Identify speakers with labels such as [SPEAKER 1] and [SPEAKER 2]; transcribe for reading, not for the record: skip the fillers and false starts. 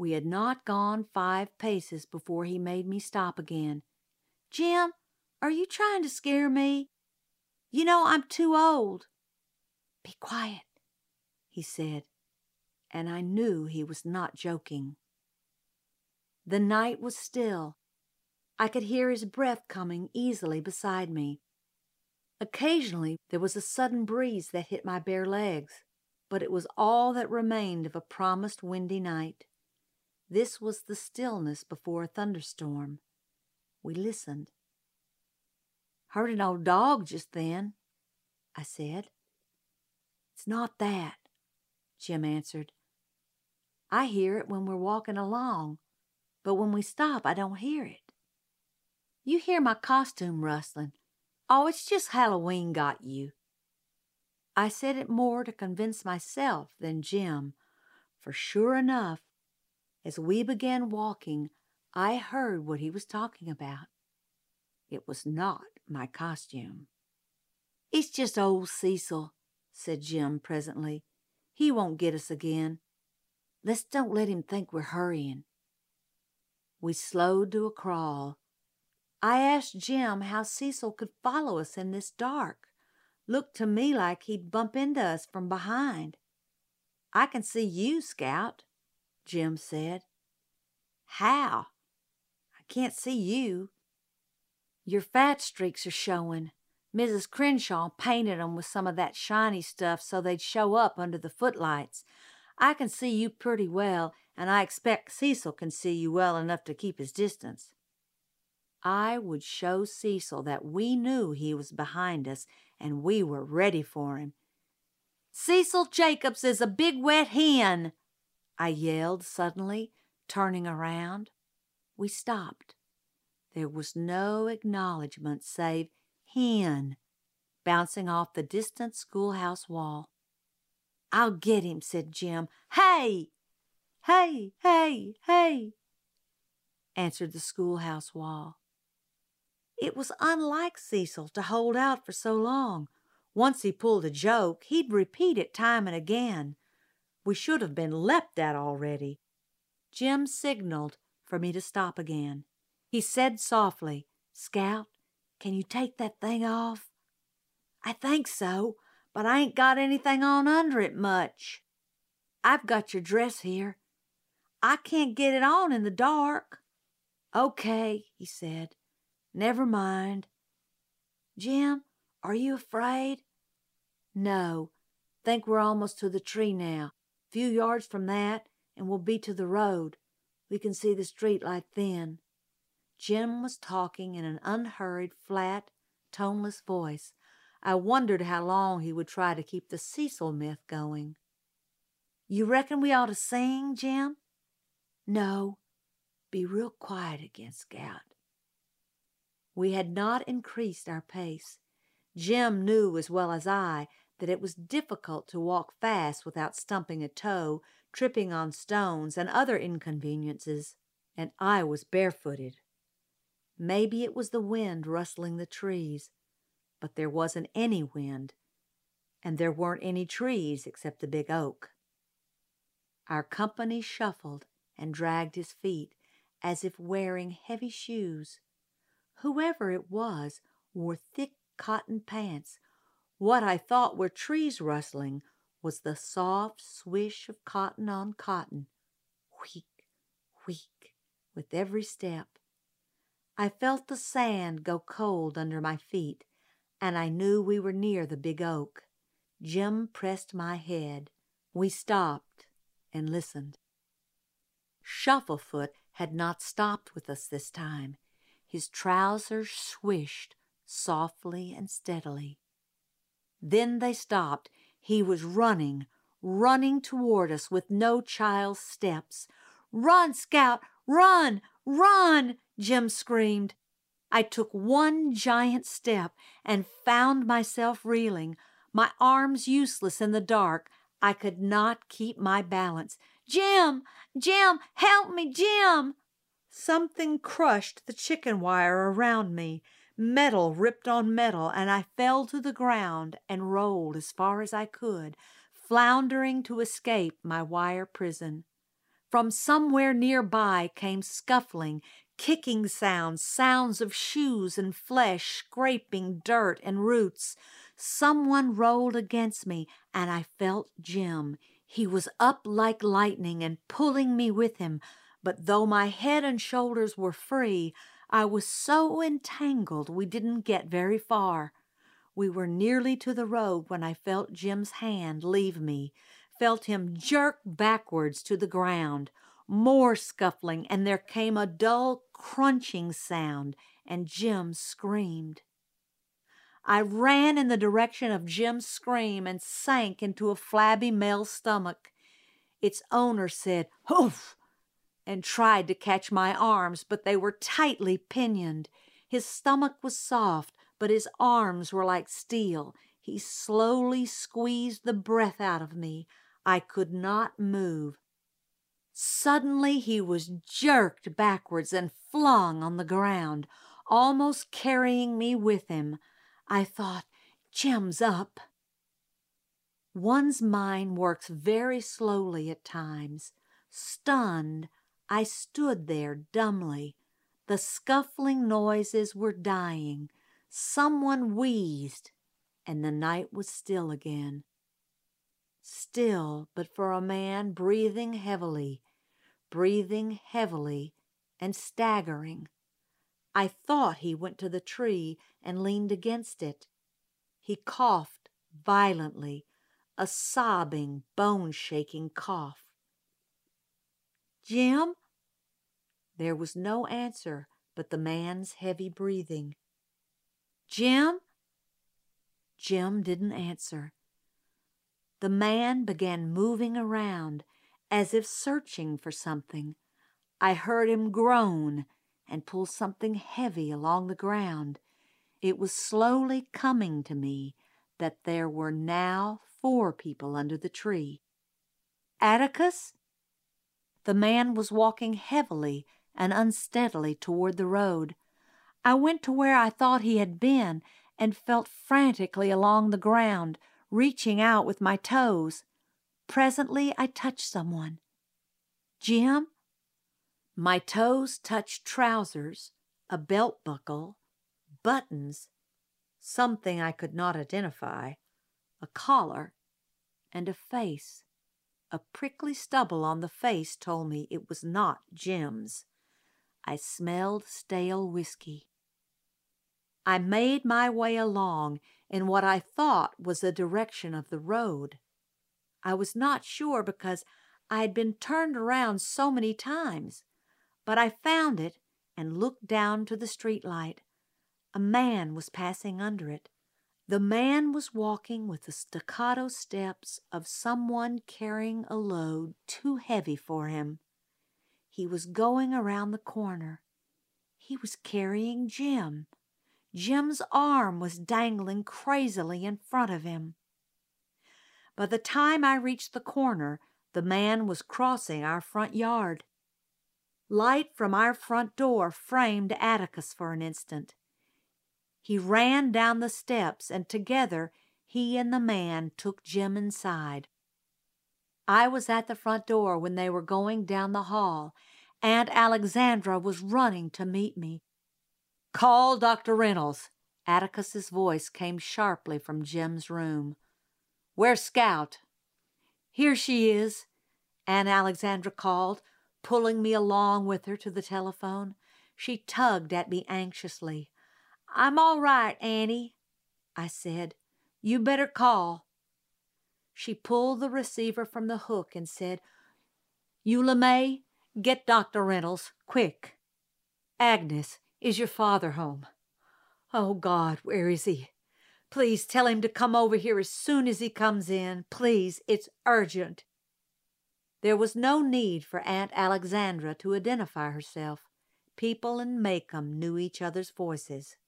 [SPEAKER 1] We had not gone 5 paces before he made me stop again. "Jim, are you trying to scare me? You know I'm too old." "Be quiet," he said, and I knew he was not joking. The night was still. I could hear his breath coming easily beside me. Occasionally there was a sudden breeze that hit my bare legs, but it was all that remained of a promised windy night. This was the stillness before a thunderstorm. We listened. "Heard an old dog just then," I said. "It's not that," Jim answered. "I hear it when we're walking along, but when we stop I don't hear it. You hear my costume rustling. Oh, it's just Halloween got you." I said it more to convince myself than Jim, for sure enough, as we began walking, I heard what he was talking about. It was not my costume. "It's just old Cecil," said Jim presently. "He won't get us again. Let's don't let him think we're hurrying." We slowed to a crawl. I asked Jim how Cecil could follow us in this dark. Looked to me like he'd bump into us from behind. "I can see you, Scout," Jim said. "How? I can't see you." "Your fat streaks are showing. Mrs. Crenshaw painted 'em with some of that shiny stuff so they'd show up under the footlights. I can see you pretty well, and I expect Cecil can see you well enough to keep his distance." I would show Cecil that we knew he was behind us and we were ready for him. "Cecil Jacobs is a big wet hen," I yelled suddenly, turning around. We stopped. There was no acknowledgment save "hen" bouncing off the distant schoolhouse wall. "I'll get him," said Jim. "Hey! Hey, hey, hey!" answered the schoolhouse wall. It was unlike Cecil to hold out for so long. Once he pulled a joke, he'd repeat it time and again. We should have been leapt at already. Jim signaled for me to stop again. He said softly, "Scout, can you take that thing off?" "I think so, but I ain't got anything on under it much." "I've got your dress here. I can't get it on in the dark." "Okay," he said. "Never mind." "Jim, are you afraid?" "No. Think we're almost to the tree now. Few yards from that, and we'll be to the road. We can see the street light then." Jim was talking in an unhurried, flat, toneless voice. I wondered how long he would try to keep the Cecil myth going. "You reckon we ought to sing, Jim?" "No. Be real quiet again, Scout." We had not increased our pace. Jim knew as well as I that it was difficult to walk fast without stumping a toe, tripping on stones, and other inconveniences, and I was barefooted. Maybe it was the wind rustling the trees, but there wasn't any wind, and there weren't any trees except the big oak. Our company shuffled and dragged his feet as if wearing heavy shoes. Whoever it was wore thick cotton pants. What I thought were trees rustling was the soft swish of cotton on cotton, wheek, wheek, with every step. I felt the sand go cold under my feet, and I knew we were near the big oak. Jim pressed my head. We stopped and listened. Shufflefoot had not stopped with us this time. His trousers swished softly and steadily. Then they stopped. He was running toward us with no child's steps. "Run, Scout, run, run!" Jim screamed. I took one giant step and found myself reeling, my arms useless in the dark. I could not keep my balance. "Jim! Jim! Help me, Jim!" Something crushed the chicken wire around me. Metal ripped on metal, and I fell to the ground and rolled as far as I could, floundering to escape my wire prison. From somewhere nearby came scuffling, kicking sounds, sounds of shoes and flesh scraping dirt and roots. Someone rolled against me, and I felt Jim. He was up like lightning and pulling me with him, but though my head and shoulders were free, I was so entangled we didn't get very far. We were nearly to the road when I felt Jim's hand leave me, felt him jerk backwards to the ground. More scuffling, and there came a dull crunching sound, and Jim screamed. I ran in the direction of Jim's scream and sank into a flabby male stomach. Its owner said, "Hoof!" and tried to catch my arms, but they were tightly pinioned. His stomach was soft, but his arms were like steel. He slowly squeezed the breath out of me. I could not move. Suddenly he was jerked backwards and flung on the ground, almost carrying me with him. I thought, Jim's up. One's mind works very slowly at times. Stunned, I stood there dumbly. The scuffling noises were dying. Someone wheezed, and the night was still again. Still, but for a man breathing heavily and staggering. I thought he went to the tree and leaned against it. He coughed violently, a sobbing, bone-shaking cough. "Jim?" There was no answer but the man's heavy breathing. "Jim?" Jim didn't answer. The man began moving around as if searching for something. I heard him groan and pull something heavy along the ground. It was slowly coming to me that there were now 4 people under the tree. "Atticus?" The man was walking heavily and unsteadily toward the road. I went to where I thought he had been and felt frantically along the ground, reaching out with my toes. Presently I touched someone. "Jim?" My toes touched trousers, a belt buckle, buttons, something I could not identify, a collar, and a face. A prickly stubble on the face told me it was not Jim's. I smelled stale whiskey. I made my way along in what I thought was the direction of the road. I was not sure because I had been turned around so many times, but I found it and looked down to the streetlight. A man was passing under it. The man was walking with the staccato steps of someone carrying a load too heavy for him. He was going around the corner. He was carrying Jim. Jim's arm was dangling crazily in front of him. By the time I reached the corner, the man was crossing our front yard. Light from our front door framed Atticus for an instant. He ran down the steps, and together he and the man took Jim inside. I was at the front door when they were going down the hall. Aunt Alexandra was running to meet me. "Call Dr. Reynolds." Atticus's voice came sharply from Jim's room. "Where's Scout?" "Here she is," Aunt Alexandra called, pulling me along with her to the telephone. She tugged at me anxiously. "I'm all right, Annie," I said. "You better call." She pulled the receiver from the hook and said, "Eula May, get Dr. Reynolds, quick. Agnes, is your father home? Oh, God, where is he? Please tell him to come over here as soon as he comes in. Please, it's urgent." There was no need for Aunt Alexandra to identify herself. People in Maycomb knew each other's voices.